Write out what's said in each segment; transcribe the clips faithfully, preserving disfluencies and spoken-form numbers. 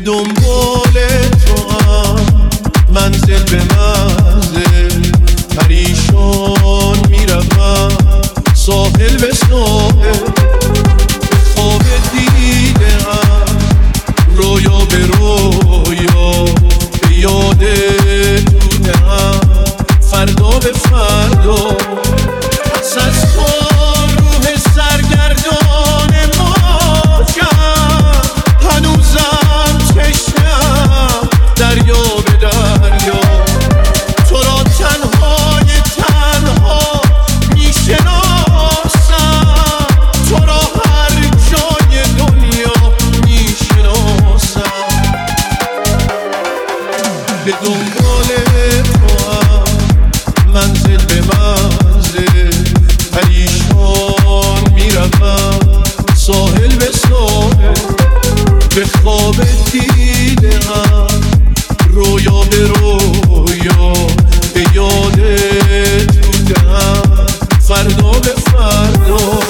دنبال تو هم منزل به منزل پریشان میروم ساحل به ساحل به خواب دیدم رویا به رویا به یاد تودم فردا به فردا پس از تو روح سرگردان موجم هنوزم چشمم دریا به دریا تو را تنهای تنها میشناسم تو را هر جای دنیا میشناسم به دنبال تو هم منزل به منزل پریشان میروم ساحل به ساحل به خواب دیدم رویا به رویا به یاد تودم فردا به فردا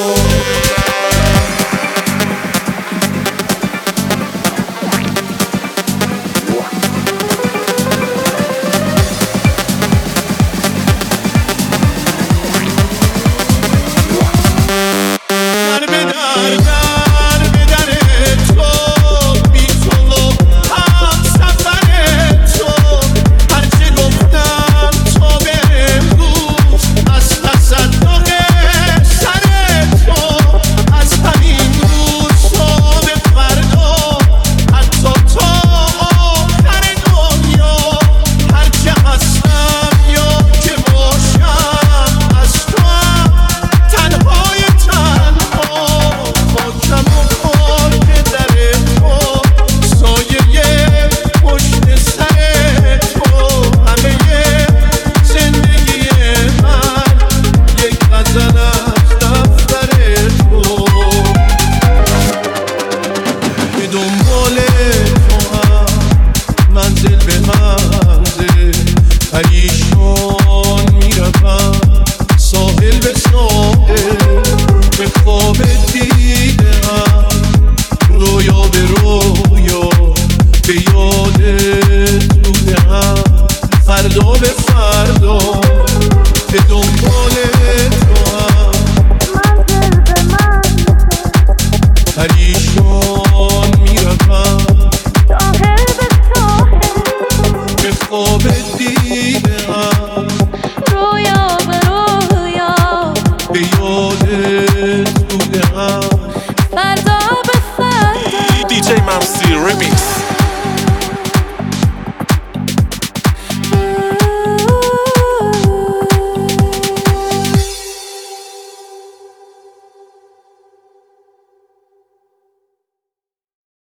پریشان میروم ساحل به ساحل به خواب دیدم رویا به رویا به یاد تودم فردا به فردا به دنبال تو هم پریشان میروم ساحل به ساحل به خواب دیدم رویا به رویا به یاد تودم فردا به فردا دی جی ممسی ریمیکس